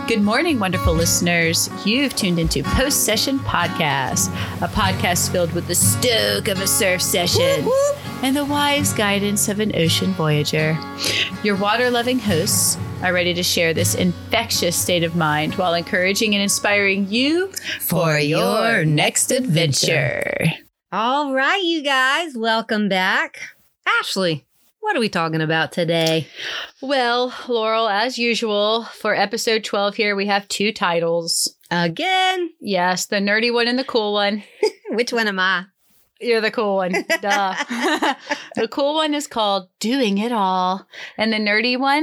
Good morning, wonderful listeners. You've tuned into Post Session Podcast, a podcast filled with the stoke of a surf session and the wise guidance of an ocean voyager. Your water-loving hosts are ready to share this infectious state of mind while encouraging and inspiring you for your next adventure. All right, you guys, welcome back. Ashley, what are we talking about today? Well, Laurel, as usual, for episode 12 here, we have two titles. Again? Yes, the nerdy one and the cool one. Which one am I? You're the cool one. Duh. The cool one is called Doing It All. And the nerdy one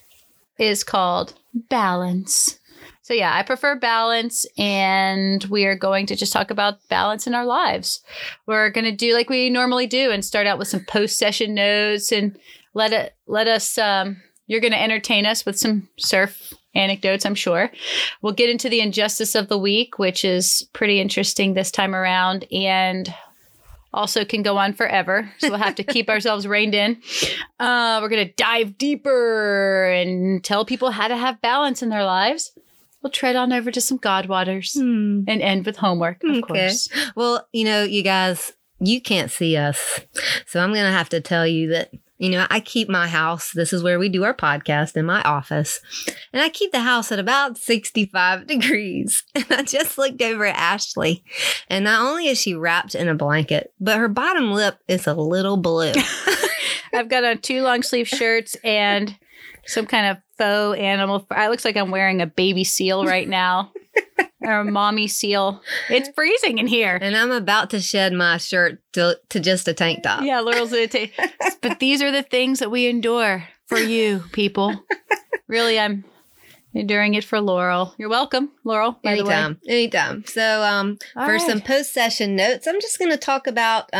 is called Balance. So yeah, I prefer balance, and we are going to just talk about balance in our lives. We're going to do like we normally do and start out with some post-session notes and let us, you're going to entertain us with some surf anecdotes, I'm sure. We'll get into the injustice of the week, which is pretty interesting this time around and also can go on forever. So we'll have to keep ourselves reined in. We're going to dive deeper and tell people how to have balance in their lives. We'll tread on over to some God waters and end with homework, of course. Well, you guys, you can't see us. So I'm going to have to tell you that, I keep my house. This is where we do our podcast in my office. And I keep the house at about 65 degrees. And I just looked over at Ashley. And not only is she wrapped in a blanket, but her bottom lip is a little blue. I've got on two long sleeve shirts and some kind of faux animal. It looks like I'm wearing a baby seal right now. Or a mommy seal. It's freezing in here. And I'm about to shed my shirt to just a tank top. Yeah, Laurel's going to take. But these are the things that we endure for you, people. Really, I'm enduring it for Laurel. You're welcome, Laurel, by the way. Anytime. So for some post-session notes, I'm just going to talk about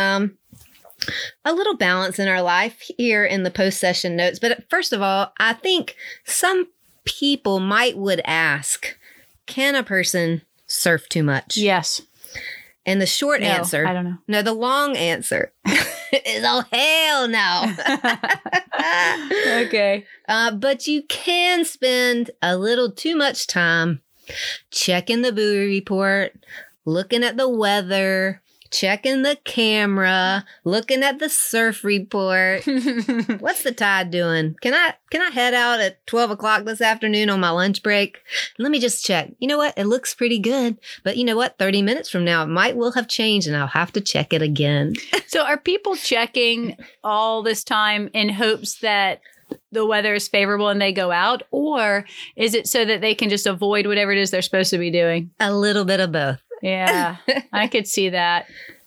a little balance in our life here in the post-session notes. But first of all, I think some people would ask, can a person surf too much? Yes. And the short answer, I don't know. No, the long answer is, oh, hell no. Okay. But you can spend a little too much time checking the buoy report, looking at the weather, checking the camera, looking at the surf report. What's the tide doing? Can I head out at 12 o'clock this afternoon on my lunch break? Let me just check. You know what? It looks pretty good. But you know what? 30 minutes from now, it will have changed and I'll have to check it again. So are people checking all this time in hopes that the weather is favorable and they go out? Or is it so that they can just avoid whatever it is they're supposed to be doing? A little bit of both. Yeah, I could see that.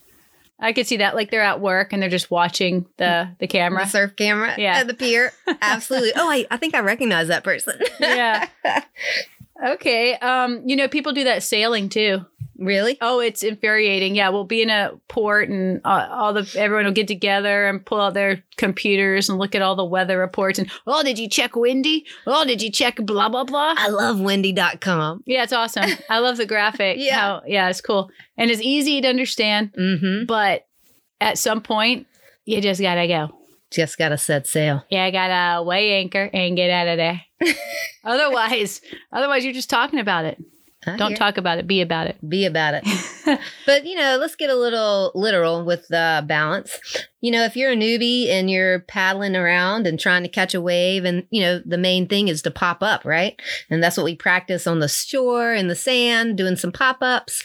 Like they're at work and they're just watching the camera. The surf camera at the pier. Absolutely. Oh, I think I recognize that person. Yeah. Okay. People do that sailing too. Really? Oh, it's infuriating. Yeah, we'll be in a port and everyone will get together and pull out their computers and look at all the weather reports and, oh, did you check windy? Oh, did you check blah, blah, blah? I love windy.com. Yeah, it's awesome. I love the graphic. Yeah. It's cool. And it's easy to understand, but at some point, you just got to go. Just got to set sail. Yeah, I got to weigh anchor and get out of there. Otherwise, you're just talking about it. Don't talk about it. Be about it. Be about it. But, let's get a little literal with balance. If you're a newbie and you're paddling around and trying to catch a wave and, the main thing is to pop up, right? And that's what we practice on the shore in the sand, doing some pop-ups.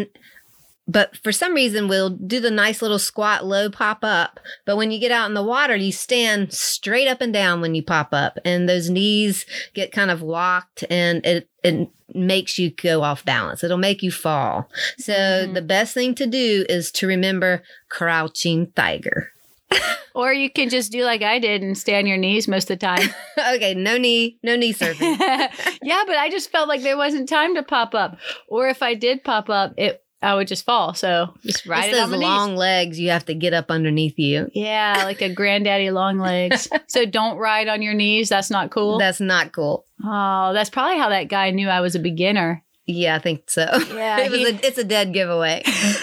But for some reason, we'll do the nice little squat, low pop up. But when you get out in the water, you stand straight up and down when you pop up. And those knees get kind of locked and it makes you go off balance. It'll make you fall. So the best thing to do is to remember crouching tiger. Or you can just do like I did and stay on your knees most of the time. Okay, no knee surfing. Yeah, but I just felt like there wasn't time to pop up. Or if I did pop up, I would just fall. So just ride it on my knees. Those long legs you have to get up underneath you. Yeah, like a granddaddy long legs. So don't ride on your knees. That's not cool. That's not cool. Oh, that's probably how that guy knew I was a beginner. Yeah, I think so. Yeah, it's a dead giveaway.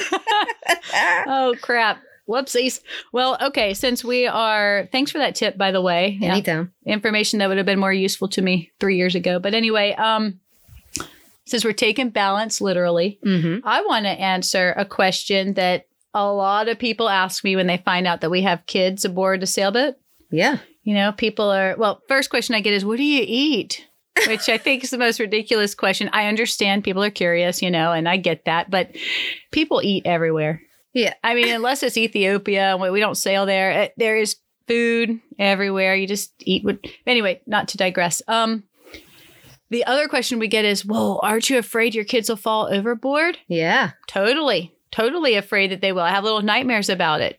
Oh, crap. Whoopsies. Well, okay. Since thanks for that tip, by the way. Anytime. Information that would have been more useful to me 3 years ago. But anyway, since we're taking balance literally, I want to answer a question that a lot of people ask me when they find out that we have kids aboard a sailboat. Yeah. You know, people are, well, first question I get is, what do you eat? Which I think is the most ridiculous question. I understand people are curious, you know, and I get that, but people eat everywhere. Yeah. I mean, unless it's Ethiopia, we don't sail there. There is food everywhere. You just eat what, anyway, not to digress. The other question we get is, whoa, aren't you afraid your kids will fall overboard? Yeah. Totally afraid that they will. I have little nightmares about it.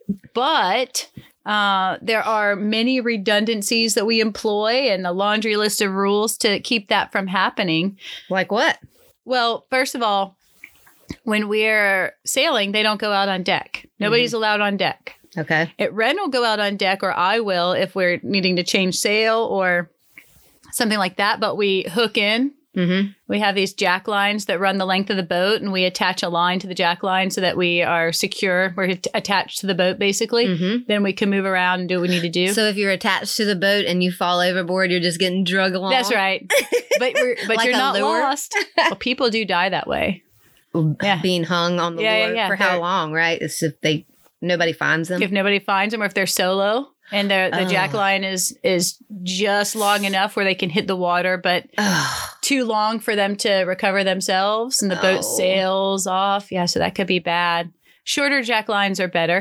But there are many redundancies that we employ and a laundry list of rules to keep that from happening. Like what? Well, first of all, when we're sailing, they don't go out on deck. Nobody's allowed on deck. Okay. Ren will go out on deck, or I will if we're needing to change sail or something like that. But we hook in. We have these jack lines that run the length of the boat, and we attach a line to the jack line so that we are secure. We're attached to the boat, basically. Then we can move around and do what we need to do. So if you're attached to the boat and you fall overboard, you're just getting drug along? That's right. But Like you're not lure? lost. Well, people do die that way. Yeah. Being hung on the lure for how long, right? It's if nobody finds them. If nobody finds them, or if they're solo and the jack line is just long enough where they can hit the water, but too long for them to recover themselves, and the boat sails off. Yeah, so that could be bad. Shorter jack lines are better,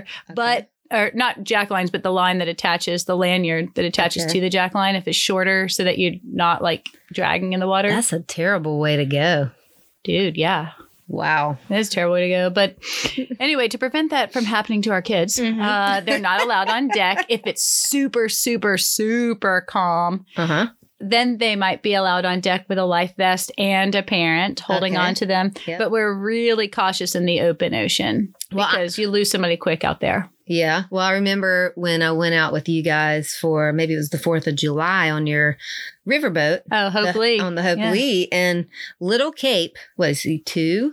or not jack lines, but the line that attaches, the lanyard that attaches to the jack line, if it's shorter, so that you're not like dragging in the water. That's a terrible way to go. Dude, yeah. Wow. That is a terrible way to go. But anyway, to prevent that from happening to our kids, they're not allowed on deck. If it's super, super, super calm, then they might be allowed on deck with a life vest and a parent holding on to them. Yep. But we're really cautious in the open ocean because you lose somebody quick out there. Yeah. Well, I remember when I went out with you guys for maybe it was the 4th of July on your riverboat. Oh, Hope Lee. On the Hope Lee. And little Cape, what is he, 2?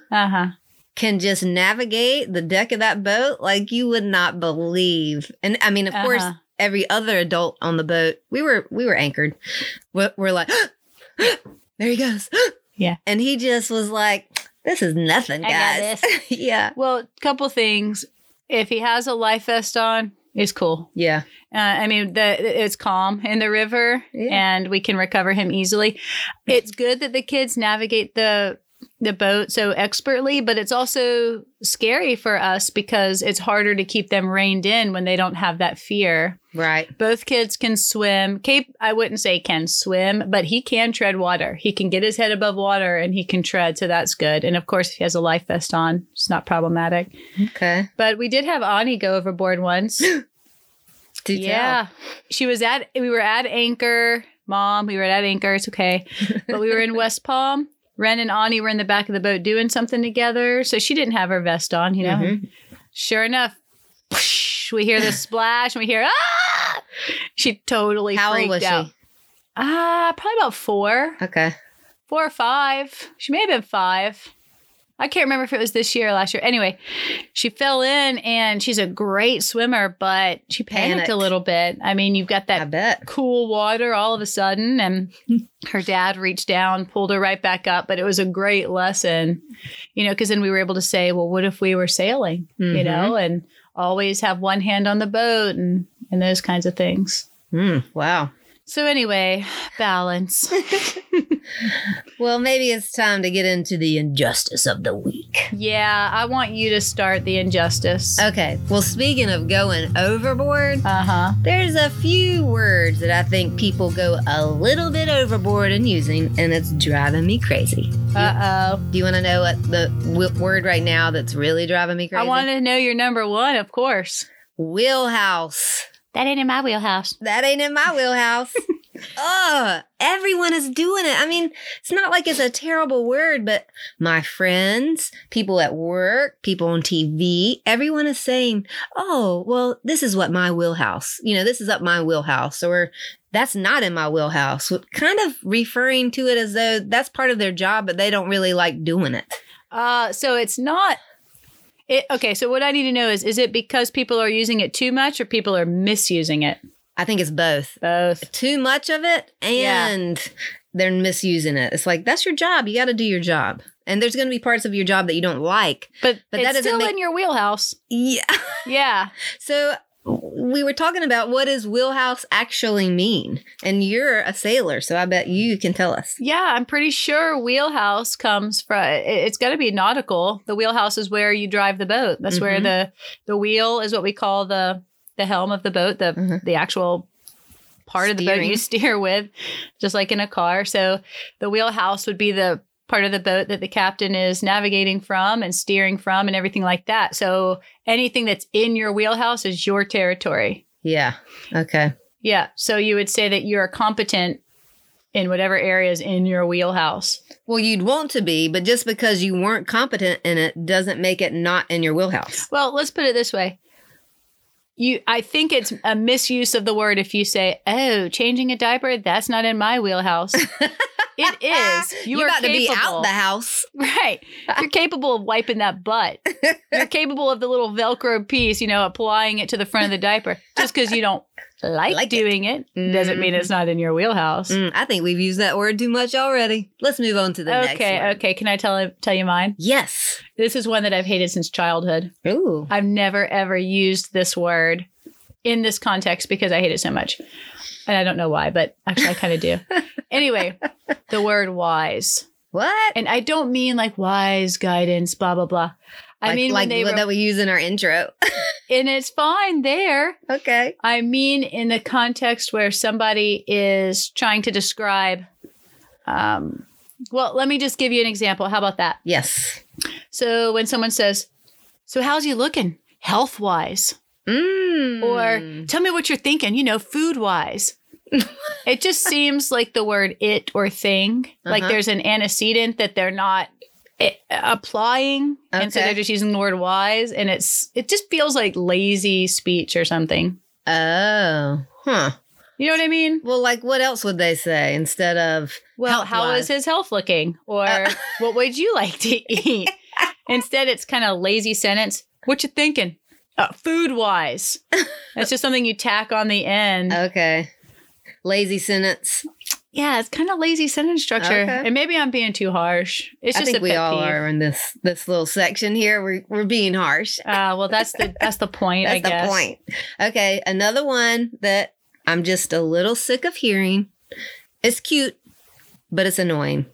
Can just navigate the deck of that boat like you would not believe. And I mean, of course, every other adult on the boat, we were anchored. We're like, there he goes. Yeah. And he just was like, this is nothing, guys. I got this. Yeah. Well, a couple things. If he has a life vest on, it's cool. Yeah. I mean, it's calm in the river and we can recover him easily. It's good that the kids navigate the boat so expertly, but it's also scary for us because it's harder to keep them reined in when they don't have that fear. Right. Both kids can swim. Cape, I wouldn't say can swim, but he can tread water. He can get his head above water and he can tread, so that's good. And of course, if he has a life vest on, it's not problematic. Okay. But we did have Ani go overboard once. Yeah. We were at Anchor. Mom, we were at Anchor. It's okay. But we were in West Palm. Ren and Ani were in the back of the boat doing something together. So she didn't have her vest on, you know. Sure enough, whoosh, we hear the splash and we hear, ah! She totally freaked out. How old was she? Probably about 4. Okay. 4 or 5. She may have been 5. I can't remember if it was this year or last year. Anyway, she fell in and she's a great swimmer, but she panicked a little bit. I mean, you've got that cool water all of a sudden, and her dad reached down, pulled her right back up. But it was a great lesson, you know, because then we were able to say, well, what if we were sailing, you know, and always have one hand on the boat and those kinds of things. Wow. So anyway, balance. Well, maybe it's time to get into the injustice of the week. Yeah, I want you to start the injustice. Okay. Well, speaking of going overboard, there's a few words that I think people go a little bit overboard in using, and it's driving me crazy. Do you want to know what the word right now that's really driving me crazy? I want to know your number one, of course. Wheelhouse. That ain't in my wheelhouse. That ain't in my wheelhouse. Everyone is doing it. I mean, it's not like it's a terrible word, but my friends, people at work, people on TV, everyone is saying, oh, well, this is what my wheelhouse, you know, this is up my wheelhouse, or that's not in my wheelhouse. Kind of referring to it as though that's part of their job, but they don't really like doing it. So it's not. Okay, so what I need to know is it because people are using it too much or people are misusing it? I think it's both. Both. Too much of it and they're misusing it. It's like, that's your job. You got to do your job. And there's going to be parts of your job that you don't like. But that it's doesn't still make- in your wheelhouse. Yeah. Yeah. So we were talking about what does wheelhouse actually mean? And you're a sailor, so I bet you can tell us. Yeah, I'm pretty sure wheelhouse comes from, it's got to be nautical. The wheelhouse is where you drive the boat. That's where the wheel is what we call the helm of the boat, the actual part of the boat you steer with, just like in a car. So the wheelhouse would be the part of the boat that the captain is navigating from and steering from and everything like that. So anything that's in your wheelhouse is your territory. Yeah. Okay. Yeah. So you would say that you're competent in whatever areas in your wheelhouse. Well, you'd want to be, but just because you weren't competent in it doesn't make it not in your wheelhouse. Well, let's put it this way. I think it's a misuse of the word if you say, "Oh, changing a diaper, that's not in my wheelhouse." It is. You are got capable. to be out the house. Right. You're capable of wiping that butt. You're capable of the little Velcro piece, applying it to the front of the diaper. Just because you don't like doing it doesn't mean it's not in your wheelhouse. I think we've used that word too much already. Let's move on to the next one. Okay. Can I tell you mine? Yes. This is one that I've hated since childhood. Ooh. I've never, ever used this word in this context because I hate it so much. And I don't know why, but actually I kind of do. Anyway, the word wise. What? And I don't mean like wise guidance, blah, blah, blah. I mean like when that we use in our intro. and it's fine there. Okay. I mean in the context where somebody is trying to describe, well, let me just give you an example. How about that? Yes. So when someone says, "So how's you looking health-wise?" Or "Tell me what you're thinking, food-wise." It just seems like the word it or thing. Like there's an antecedent that they're not applying. Okay. And so they're just using the word wise. And it just feels like lazy speech or something. Oh. Huh. You know what I mean? Well, like what else would they say instead of, well, how is his health looking? Or what would you like to eat? Instead, it's kind of lazy sentence. What you thinking? Food-wise. That's just something you tack on the end. Okay. Lazy sentence. Yeah, it's kind of lazy sentence structure. Okay. And maybe I'm being too harsh. It's just I think a we pet all peeve. are in this little section here. We're being harsh. Well, that's the point, I That's guess. the point. Okay, another one that I'm just a little sick of hearing. It's cute, but it's annoying.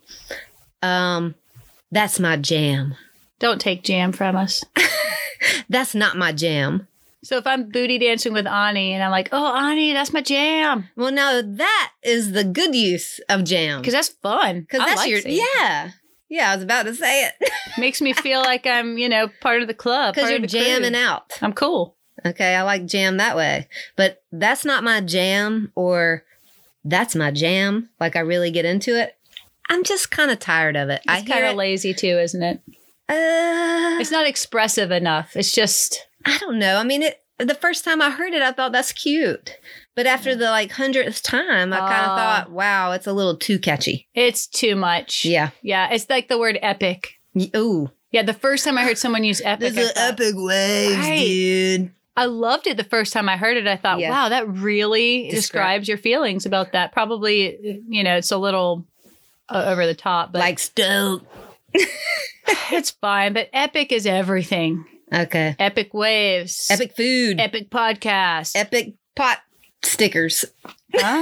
That's my jam. Don't take jam from us. That's not my jam. So if I'm booty dancing with Ani and I'm like, "Oh, Ani, that's my jam," Well, no, that is the good use of jam. because that's fun. Because I that's like your, singing. yeah, I was about to say it. Makes me feel like I'm, part of the club. Because part you're of the crew. jamming out. I'm cool. Okay, I like jam that way. But that's not my jam, or that's my jam. Like I really get into it. I'm just kind of tired of it. It's kind of lazy too, isn't it? It's not expressive enough. It's just, I don't know. I mean, the first time I heard it, I thought that's cute. But after the 100th time, I kind of thought, wow, it's a little too catchy. it's too much. Yeah. Yeah. It's like the word epic. Ooh. Yeah. The first time I heard someone use epic, I thought, waves, Right. dude. I loved it the first time I heard it. I thought, Yeah. wow, that really describes your feelings about that. Probably, it's a little over the top, but Like stoked. it's fine. But epic is everything. Okay. Epic waves. Epic food. Epic podcast. Epic pot stickers. Huh?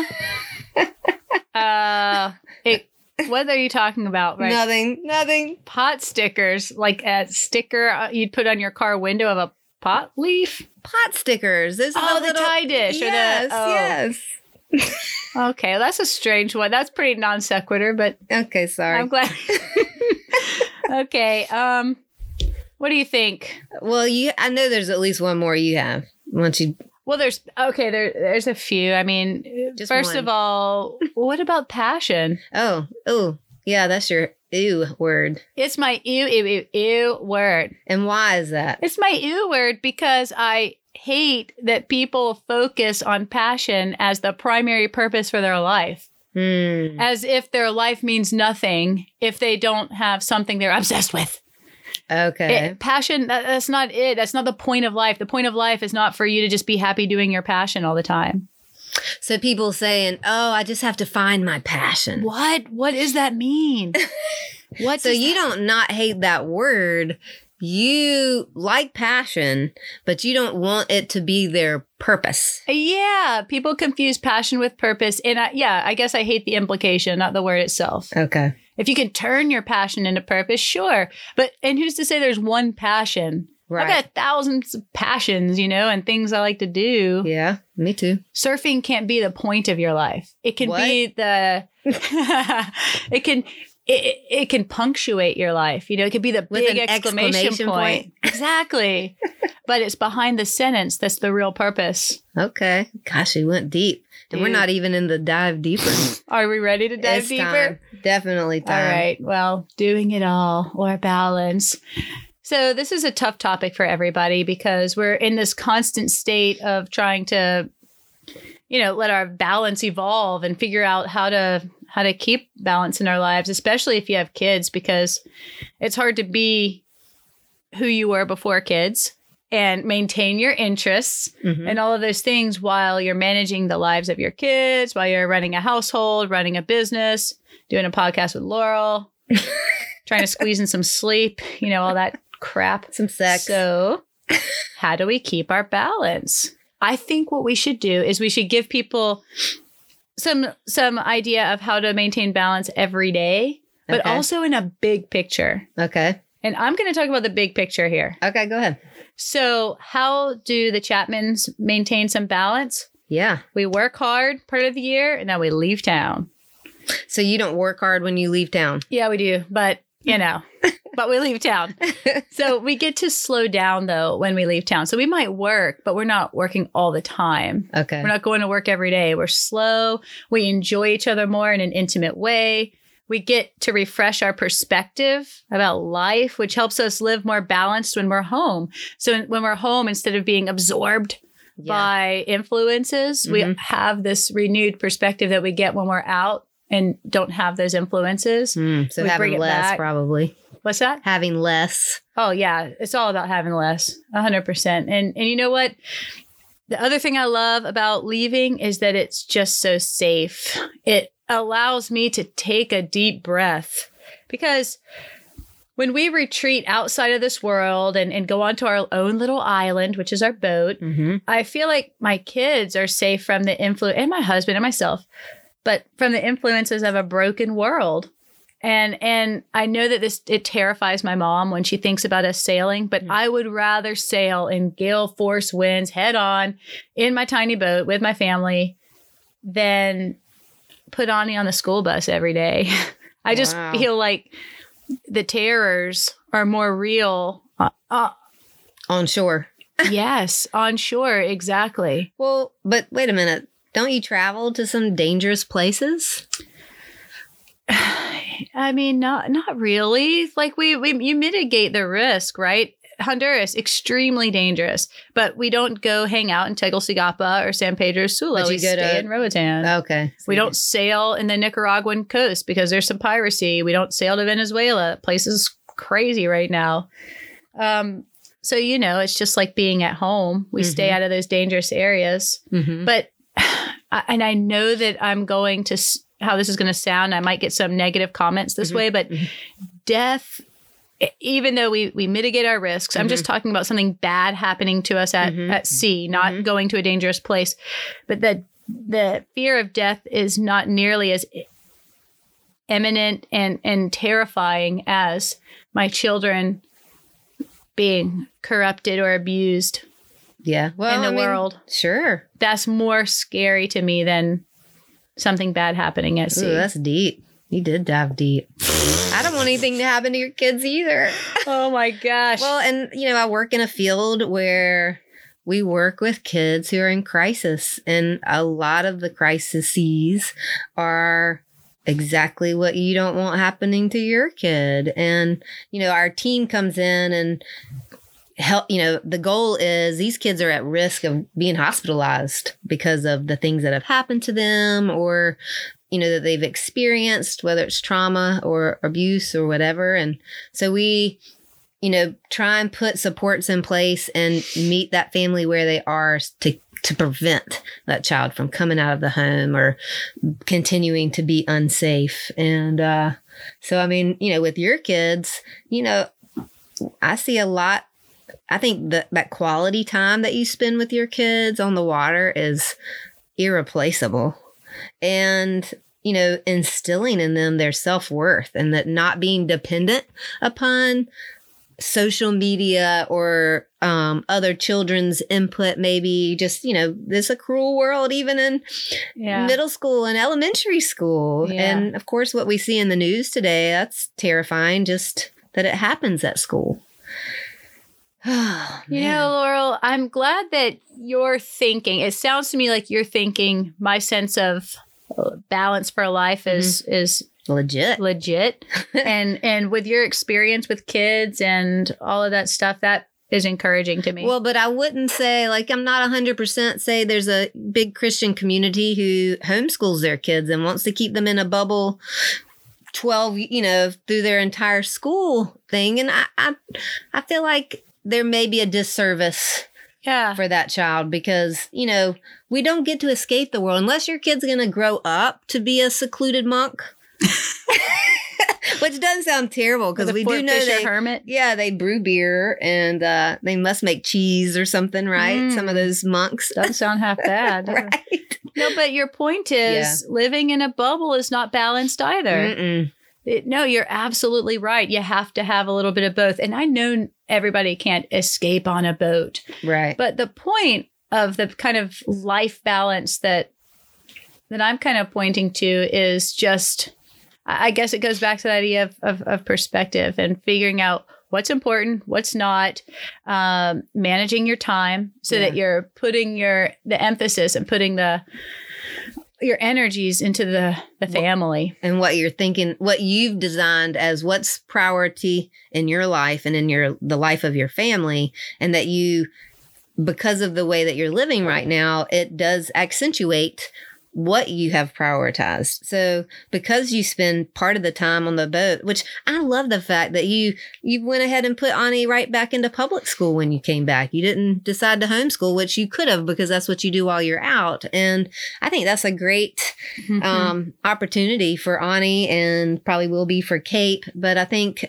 What are you talking about? Right? Nothing. Pot stickers, like a sticker you'd put on your car window of a pot leaf. Pot stickers. Those are The tie dish. Yes, yes. Okay, well, that's a strange one. That's pretty non sequitur, but Okay, sorry. I'm glad. Okay, what do you think? Well, I know there's at least one more you have. Once you Well, there's a few. I mean, Just first one. of all, what about passion? oh, yeah, that's your ew word. It's my ew word. And why is that? It's my ew word because I hate that people focus on passion as the primary purpose for their life. As if their life means nothing if they don't have something they're obsessed with. Okay. Passion, that's not it. That's not the point of life. The point of life is not for you to just be happy doing your passion all the time. So people saying, "Oh, I just have to find my passion." What does that mean? What? So you don't not hate that word. You like passion, but you don't want it to be their purpose. Yeah, people confuse passion with purpose. And I guess I hate the implication, not the word itself. Okay. If you can turn your passion into purpose, sure. And who's to say there's one passion? Right. I've got thousands of passions, and things I like to do. Yeah, me too. Surfing can't be the point of your life. It can be the, it can punctuate your life. It could be the With big an exclamation point. Exactly. But it's behind the sentence that's the real purpose. Okay. Gosh, we went deep. And we're not even in the dive deeper. Are we ready to dive It's deeper? time. Definitely time. All right. Well, doing it all or balance. So this is a tough topic for everybody because we're in this constant state of trying to, let our balance evolve and figure out how to keep balance in our lives, especially if you have kids, because it's hard to be who you were before kids and maintain your interests and all of those things while you're managing the lives of your kids, while you're running a household, running a business, doing a podcast with Laurel, trying to squeeze in some sleep, all that crap. Some sex. So how do we keep our balance? I think what we should do is we should give people some idea of how to maintain balance every day, but also in a big picture. Okay. And I'm going to talk about the big picture here. Okay, go ahead. So how do the Chapmans maintain some balance? Yeah. We work hard part of the year and then we leave town. So you don't work hard when you leave town? Yeah, we do. But, but we leave town. So we get to slow down, though, when we leave town. So we might work, but we're not working all the time. Okay. We're not going to work every day. We're slow. We enjoy each other more in an intimate way. We get to refresh our perspective about life, which helps us live more balanced when we're home. So when we're home, instead of being absorbed by influences, we have this renewed perspective that we get when we're out and don't have those influences. So we having bring it less, back. probably. What's that? Having less. Oh, yeah. It's all about having less, 100%. And you know what? The other thing I love about leaving is that it's just so safe. It allows me to take a deep breath because when we retreat outside of this world and go onto our own little island, which is our boat, I feel like my kids are safe from the influence, and my husband and myself, but from the influences of a broken world. And I know that it terrifies my mom when she thinks about us sailing, but I would rather sail in gale force winds head on in my tiny boat with my family than put Ani on the school bus every day. I just feel like the terrors are more real. On shore. Yes, on shore. Exactly. Well, but wait a minute. Don't you travel to some dangerous places? I mean, not really. Like you mitigate the risk, right? Honduras, extremely dangerous, but we don't go hang out in Tegucigalpa or San Pedro Sula. But We stay in Roatan. Okay. We don't sail in the Nicaraguan coast because there's some piracy. We don't sail to Venezuela. Place is crazy right now. So, it's just like being at home. We stay out of those dangerous areas. But, and I know that I'm going to, how this is going to sound, I might get some negative comments this way, but death, even though we mitigate our risks, I'm just talking about something bad happening to us at sea, not going to a dangerous place. But the fear of death is not nearly as imminent and terrifying as my children being corrupted or abused in the world. Sure. That's more scary to me than something bad happening at sea. Ooh, that's deep. You did dive deep. I don't want anything to happen to your kids either. Oh my gosh. Well, and I work in a field where we work with kids who are in crisis, and a lot of the crises are exactly what you don't want happening to your kid. And, our team comes in and help, the goal is these kids are at risk of being hospitalized because of the things that have happened to them or, that they've experienced, whether it's trauma or abuse or whatever. And so we, try and put supports in place and meet that family where they are to to prevent that child from coming out of the home or continuing to be unsafe. And so, I mean, with your kids, I see a lot. I think that quality time that you spend with your kids on the water is irreplaceable. And, instilling in them their self-worth and that not being dependent upon social media or other children's input, maybe just, this is a cruel world, even in middle school and elementary school. Yeah. And of course, what we see in the news today, that's terrifying, just that it happens at school. Oh, Laurel, I'm glad that you're thinking, it sounds to me like you're thinking my sense of balance for life is legit. and with your experience with kids and all of that stuff, that is encouraging to me. Well, but I wouldn't say, I'm not 100% say there's a big Christian community who homeschools their kids and wants to keep them in a bubble 12, through their entire school thing. And I feel like there may be a disservice for that child because, we don't get to escape the world unless your kid's going to grow up to be a secluded monk. Which doesn't sound terrible because we do know they hermit. Yeah, they brew beer and they must make cheese or something, right? Some of those monks. Doesn't sound half bad. Right. No, but your point is living in a bubble is not balanced either. No, you're absolutely right. You have to have a little bit of both. And I know everybody can't escape on a boat. Right. But the point of the kind of life balance that I'm kind of pointing to is just, I guess it goes back to the idea of perspective and figuring out what's important, what's not, managing your time so that you're putting the emphasis and putting your energies into the family. And what you're thinking, what you've designed as what's priority in your life and in the life of your family. And that because of the way that you're living right now, it does accentuate what you have prioritized. So because you spend part of the time on the boat, which I love the fact that you went ahead and put Ani right back into public school when you came back. You didn't decide to homeschool, which you could have because that's what you do while you're out. And I think that's a great opportunity for Ani and probably will be for Cape. But I think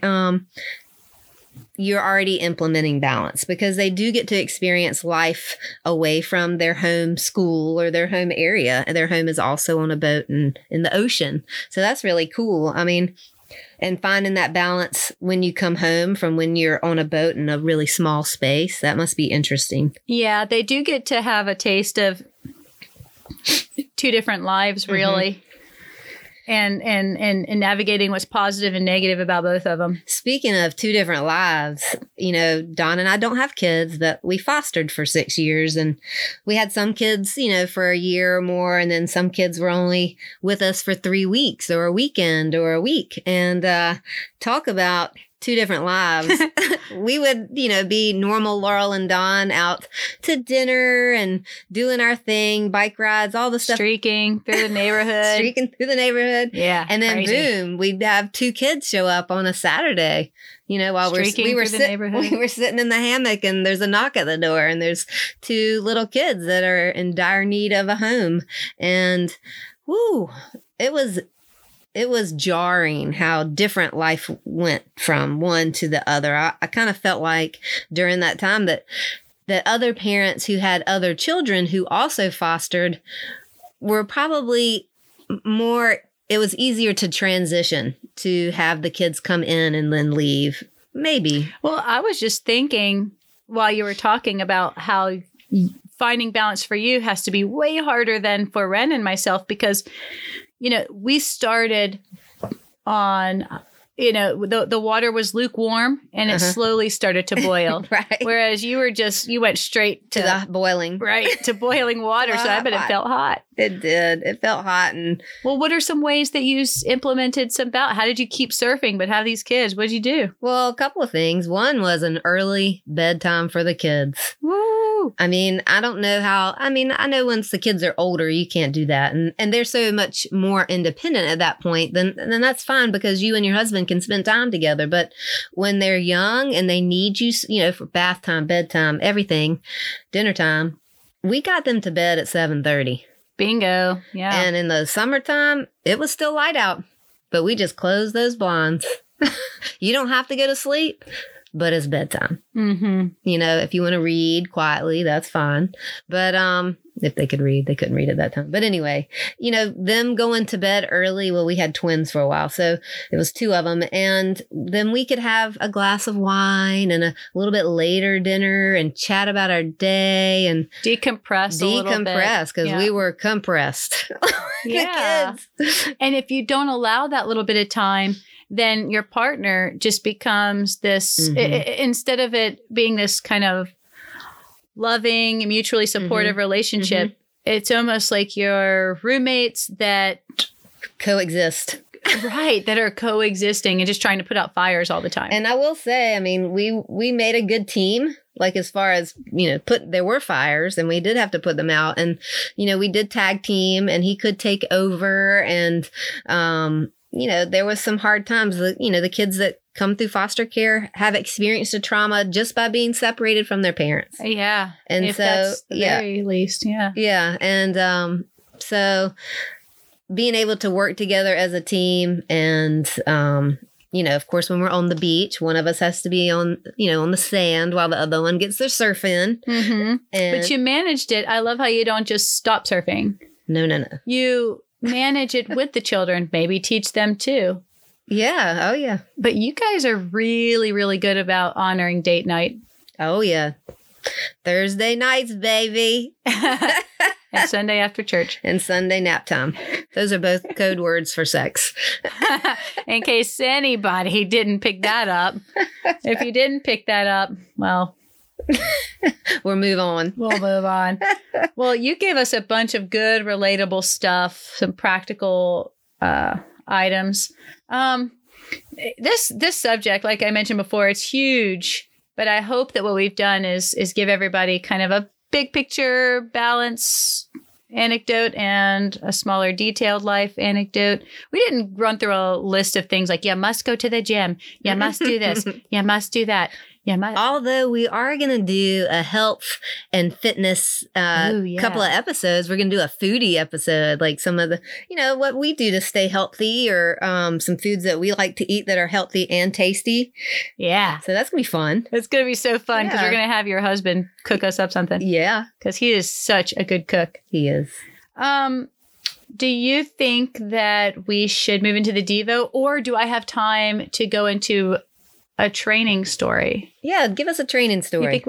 you're already implementing balance because they do get to experience life away from their home school or their home area. And their home is also on a boat and in the ocean. So that's really cool. I mean, and finding that balance when you come home from when you're on a boat in a really small space, that must be interesting. Yeah, they do get to have a taste of two different lives, really. And navigating what's positive and negative about both of them. Speaking of two different lives, Don and I don't have kids, but we fostered for 6 years. And we had some kids, for a year or more. And then some kids were only with us for 3 weeks or a weekend or a week. And talk about two different lives. We would, be normal Laurel and Don out to dinner and doing our thing, bike rides, all the stuff. Streaking through the neighborhood. Yeah. And then boom, we'd have 2 kids show up on a Saturday, while we were sitting in the hammock and there's a knock at the door and there's 2 little kids that are in dire need of a home. And whoo, it was jarring how different life went from one to the other. I kind of felt like during that time that other parents who had other children who also fostered were probably it was easier to transition to have the kids come in and then leave. Maybe. Well, I was just thinking while you were talking about how finding balance for you has to be way harder than for Ren and myself because we started on, the water was lukewarm and it slowly started to boil. Right. Whereas you went straight to the boiling. Right. To boiling water. So I bet it felt hot. It did. It felt hot. And well, what are some ways that you implemented some balance? How did you keep surfing but have these kids? What did you do? Well, a couple of things. One was an early bedtime for the kids. Woo! I mean, I don't know how. I mean, I know once the kids are older, you can't do that. And they're so much more independent at that point, then that's fine because you and your husband can spend time together. But when they're young and they need you, for bath time, bedtime, everything, dinner time, we got them to bed at 7:30. Bingo. Yeah. And in the summertime, it was still light out, but we just closed those blinds. You don't have to go to sleep, but it's bedtime. Mm-hmm. You know, if you want to read quietly, that's fine. But if they could read, they couldn't read at that time. But anyway, you know, them going to bed early. Well, we had twins for a while, so it was 2 of them. And then we could have a glass of wine and a little bit later dinner and chat about our day and decompress a little bit. Because we were compressed. Yeah. The kids. And if you don't allow that little bit of time, then your partner just becomes this, instead of it being this kind of loving, mutually supportive relationship, it's almost like your roommates that coexist. Right, that are coexisting and just trying to put out fires all the time. And I will say, I mean, we made a good team. Like as far as, you know, there were fires and we did have to put them out. And, you know, we did tag team and he could take over. And, you know, there was some hard times. You know, the kids that come through foster care have experienced a trauma just by being separated from their parents. Yeah. And if so, that's the very least. Yeah. Yeah. And so being able to work together as a team and, you know, of course, when we're on the beach, one of us has to be on, you know, on the sand while the other one gets their surf in. Mm-hmm. And but you managed it. I love how you don't just stop surfing. No. You manage it with the children, maybe teach them too. Yeah. Oh, yeah. But you guys are really, really good about honoring date night. Oh, yeah. Thursday nights, baby. And Sunday after church. And Sunday nap time. Those are both code words for sex. In case anybody didn't pick that up. If you didn't pick that up, well, we'll move on. We'll move on. Well, you gave us a bunch of good, relatable stuff, some practical items. This subject, like I mentioned before, it's huge. But I hope that what we've done is give everybody kind of a big picture balance anecdote and a smaller detailed life anecdote. We didn't run through a list of things like, you must go to the gym. You must do this. You must do that. Although we are going to do a health and fitness couple of episodes. We're going to do a foodie episode, like some of the, you know, what we do to stay healthy or some foods that we like to eat that are healthy and tasty. Yeah. So that's going to be fun. It's going to be so fun because we're going to have your husband cook us up something. Yeah. Because he is such a good cook. He is. Do you think that we should move into the Devo, or do I have time to go into a training story? Yeah, give us a training story. You think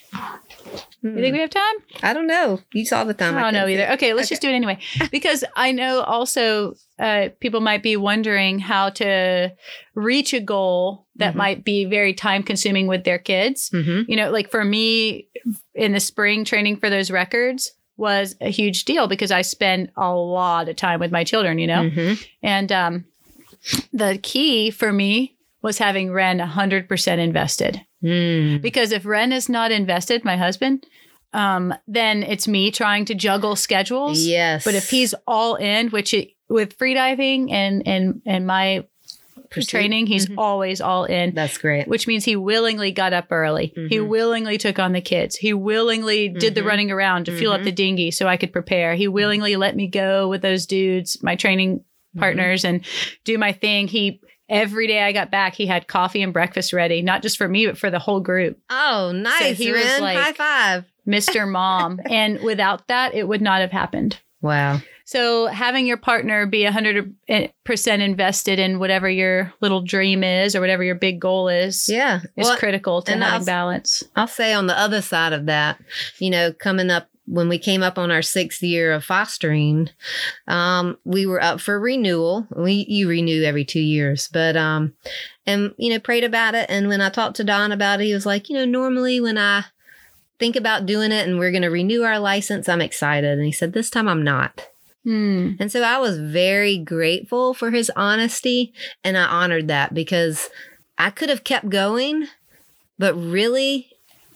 we have time? I don't know. You saw the time. I don't know either. Okay, let's just do it anyway. Because I know also people might be wondering how to reach a goal that might be very time consuming with their kids. You know, like for me in the spring, training for those records was a huge deal because I spend a lot of time with my children, you know? And the key for me was having Ren 100% invested. Because if Ren is not invested, my husband, then it's me trying to juggle schedules. Yes. But if he's all in, with freediving and my training, he's always all in. That's great. Which means he willingly got up early. He willingly took on the kids. He willingly did the running around to fuel up the dinghy so I could prepare. He willingly let me go with those dudes, my training partners, and do my thing. Every day I got back, he had coffee and breakfast ready, not just for me, but for the whole group. Oh, nice. So he was like, high five. Mr. Mom. And without that, it would not have happened. Wow. So having your partner be 100% invested in whatever your little dream is or whatever your big goal is, is critical to having balance. I'll say on the other side of that, you know, coming up, when we came up on our 6th year of fostering, we were up for renewal. You renew every 2 years, but, and, you know, prayed about it. And when I talked to Don about it, he was like, you know, normally when I think about doing it and we're going to renew our license, I'm excited. And he said, this time I'm not. And so I was very grateful for his honesty. And I honored that because I could have kept going, but really,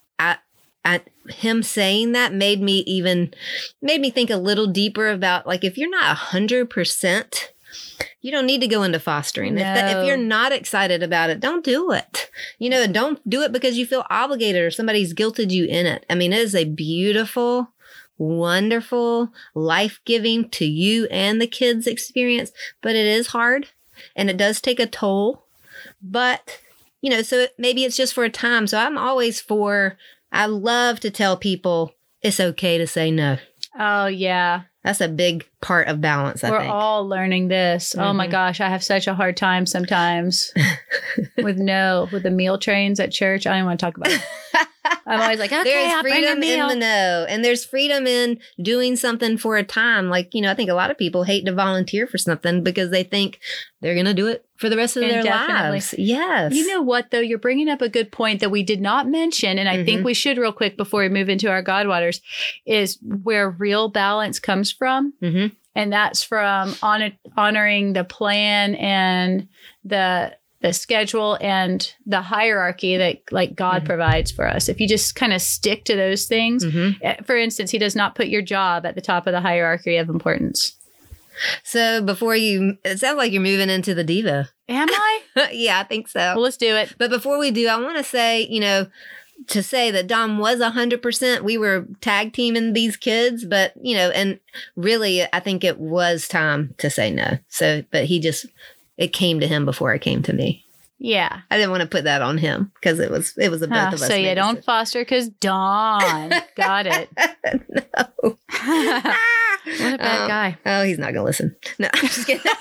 him saying that made me think a little deeper about, like, if you're not 100%, you don't need to go into fostering. No. If you're not excited about it, don't do it. You know, don't do it because you feel obligated or somebody's guilted you in it. I mean, it is a beautiful, wonderful, life-giving to you and the kids experience, but it is hard and it does take a toll. But, so maybe it's just for a time. So I love to tell people it's okay to say no. Oh, yeah. That's a big part of balance, I think. We're all learning this. Oh my gosh, I have such a hard time sometimes with the meal trains at church. I don't want to talk about it. I'm always like, okay, there's I'll bring a freedom meal. in the no, and there's freedom in doing something for a time. Like, I think a lot of people hate to volunteer for something because they think they're going to do it for the rest of their lives. Yes. You know what, though? You're bringing up a good point that we did not mention, and I think we should real quick before we move into our God Waters, is where real balance comes from. Mm-hmm. And that's from honoring the plan and the schedule and the hierarchy that God provides for us. If you just kind of stick to those things, for instance, he does not put your job at the top of the hierarchy of importance. So it sounds like you're moving into the Devo. Am I? Yeah, I think so. Well, let's do it. But before we do, I want to say, to say that Dom was 100%, we were tag teaming these kids, but, and really, I think it was time to say no. So, but it came to him before it came to me. Yeah. I didn't want to put that on him because it was a both of us. So you don't foster because Dawn. Got it. No. What a bad guy. Oh, he's not going to listen. No, I'm just kidding.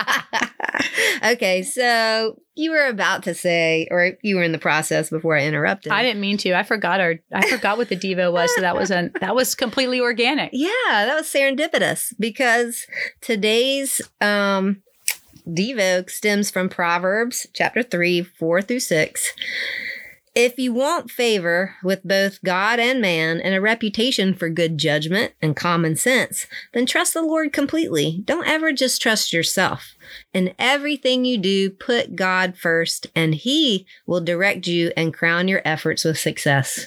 Okay, so you were about to say, or you were in the process before I interrupted. I didn't mean to. I forgot what the Devo was. So that was completely organic. Yeah, that was serendipitous because today's Devo stems from Proverbs chapter 3, 4 through 6. If you want favor with both God and man and a reputation for good judgment and common sense, then trust the Lord completely. Don't ever just trust yourself. In everything you do, put God first, and He will direct you and crown your efforts with success.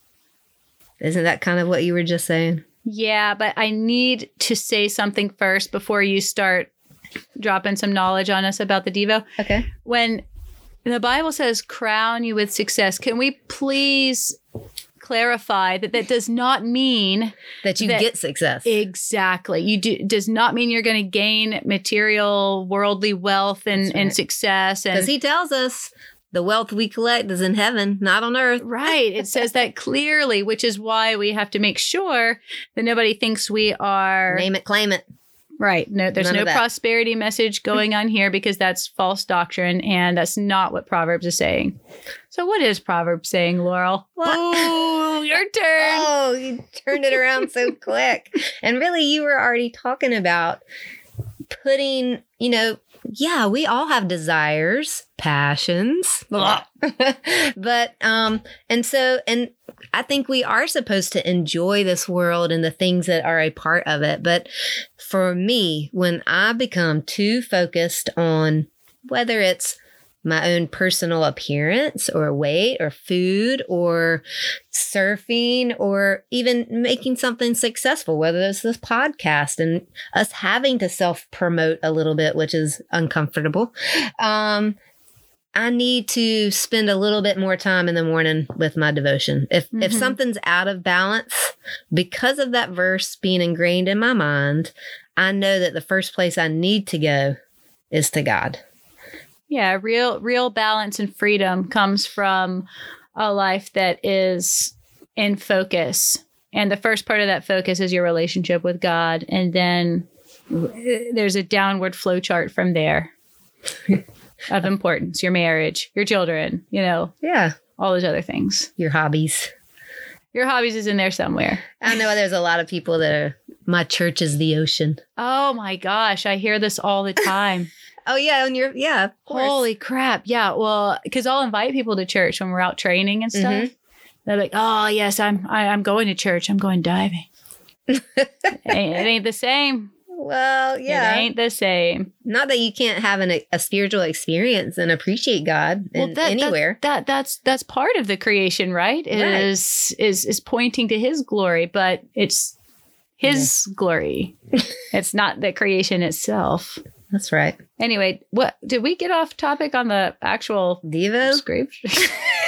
Isn't that kind of what you were just saying? Yeah, but I need to say something first before you start dropping some knowledge on us about the Devo. Okay. When the Bible says crown you with success, can we please clarify that does not mean that you get success? Exactly. Does not mean you're going to gain material, worldly wealth and success. Because he tells us the wealth we collect is in heaven, not on earth. Right. It says that clearly, which is why we have to make sure that nobody thinks we are... Name it, claim it. Right. No, there's no prosperity message going on here because that's false doctrine, and that's not what Proverbs is saying. So what is Proverbs saying, Laurel? Ooh, your turn. Oh, you turned it around so quick. And really, you were already talking about putting, we all have desires, passions, but, and I think we are supposed to enjoy this world and the things that are a part of it. But for me, when I become too focused on whether it's my own personal appearance or weight or food or surfing or even making something successful, whether it's this podcast and us having to self-promote a little bit, which is uncomfortable, I need to spend a little bit more time in the morning with my devotion. If something's out of balance, because of that verse being ingrained in my mind, I know that the first place I need to go is to God. Yeah, real balance and freedom comes from a life that is in focus. And the first part of that focus is your relationship with God. And then there's a downward flow chart from there. Of importance, your marriage, your children, all those other things. Your hobbies. Your hobbies is in there somewhere. I know there's a lot of people that are, my church is the ocean. Oh my gosh, I hear this all the time. Oh yeah, of course. Holy crap. Yeah, well, because I'll invite people to church when we're out training and stuff. Mm-hmm. They're like, oh yes, I'm going to church. I'm going diving. It ain't the same. Well, yeah. It ain't the same. Not that you can't have a spiritual experience and appreciate God anywhere. That's part of the creation, right? Is pointing to His glory, but it's His glory. It's not the creation itself. That's right. Anyway, what did we get off topic on the actual Devo script?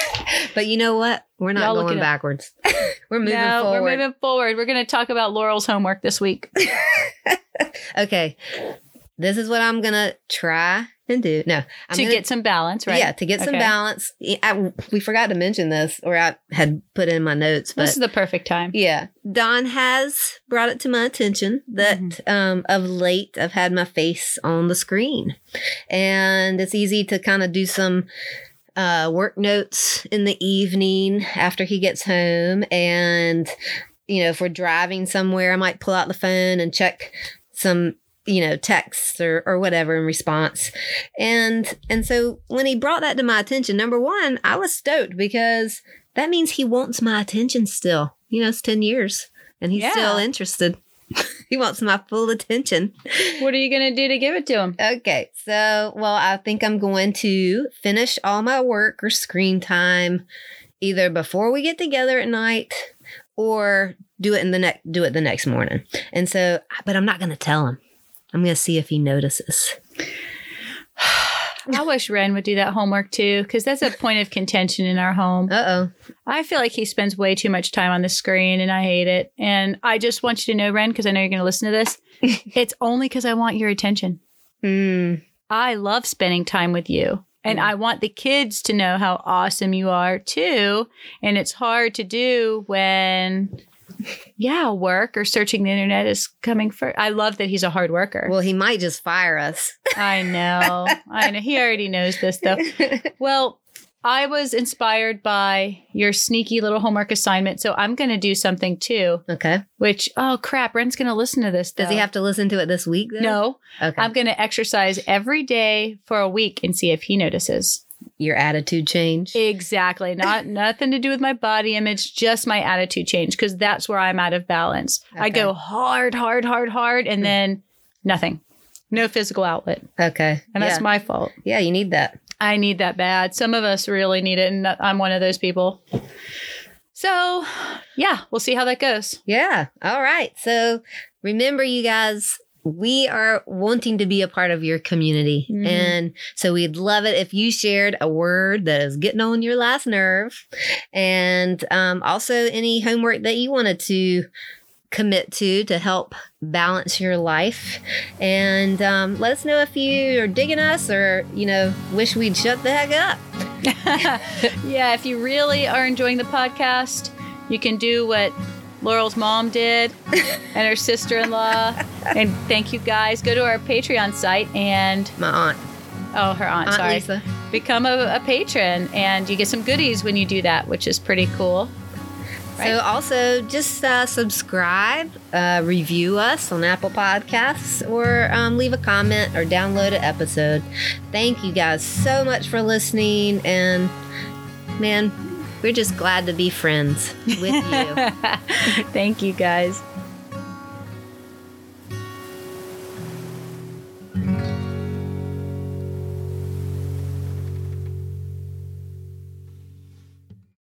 But you know what? We're not Y'all look going it up. backwards. We're moving forward. We're moving forward. We're going to talk about Laurel's homework this week. Okay. This is what I'm going to try and do. No. To get some balance, right? Yeah, to get some balance. We forgot to mention this, or I had put it in my notes. But this is the perfect time. yeah. Don has brought it to my attention that of late I've had my face on the screen. And it's easy to kind of do some work notes in the evening after he gets home. And, you know, if we're driving somewhere, I might pull out the phone and check some, you know, texts or whatever in response. And so when he brought that to my attention, number one, I was stoked because that means he wants my attention still. You know, it's 10 years and he's still interested. He wants my full attention. What are you going to do to give it to him? Okay. So, well, I think I'm going to finish all my work or screen time either before we get together at night or do it the next morning. And so, but I'm not going to tell him. I'm going to see if he notices. I wish Ren would do that homework too, because that's a point of contention in our home. Uh-oh. I feel like he spends way too much time on the screen and I hate it. And I just want you to know, Ren, because I know you're going to listen to this, it's only because I want your attention. I love spending time with you. And I want the kids to know how awesome you are too. And it's hard to do when... work or searching the internet is coming first. I love that he's a hard worker. Well, he might just fire us. I know. He already knows this, though. Well, I was inspired by your sneaky little homework assignment, so I'm going to do something too. Okay. Which, oh crap, Ren's going to listen to this, though. Does he have to listen to it this week, though? No. Okay. I'm going to exercise every day for a week and see if he notices. Your attitude change? Exactly. Nothing to do with my body image, just my attitude change, because that's where I'm out of balance. Okay. I go hard, and then nothing. No physical outlet. Okay. And that's my fault. Yeah, you need that. I need that bad. Some of us really need it, and I'm one of those people. So, yeah, we'll see how that goes. Yeah. All right. So remember, you guys, we are wanting to be a part of your community. And so we'd love it if you shared a word that is getting on your last nerve. And also any homework that you wanted to commit to help balance your life. And let us know if you are digging us or, you know, wish we'd shut the heck up. Yeah, if you really are enjoying the podcast, you can do what Laurel's mom did and her sister-in-law. And thank you guys. Go to our Patreon site and... My aunt. Oh, her aunt, sorry. Lisa. Become a patron, and you get some goodies when you do that, which is pretty cool. Right? So also just subscribe, review us on Apple Podcasts, or leave a comment or download an episode. Thank you guys so much for listening. And man, we're just glad to be friends with you. Thank you, guys.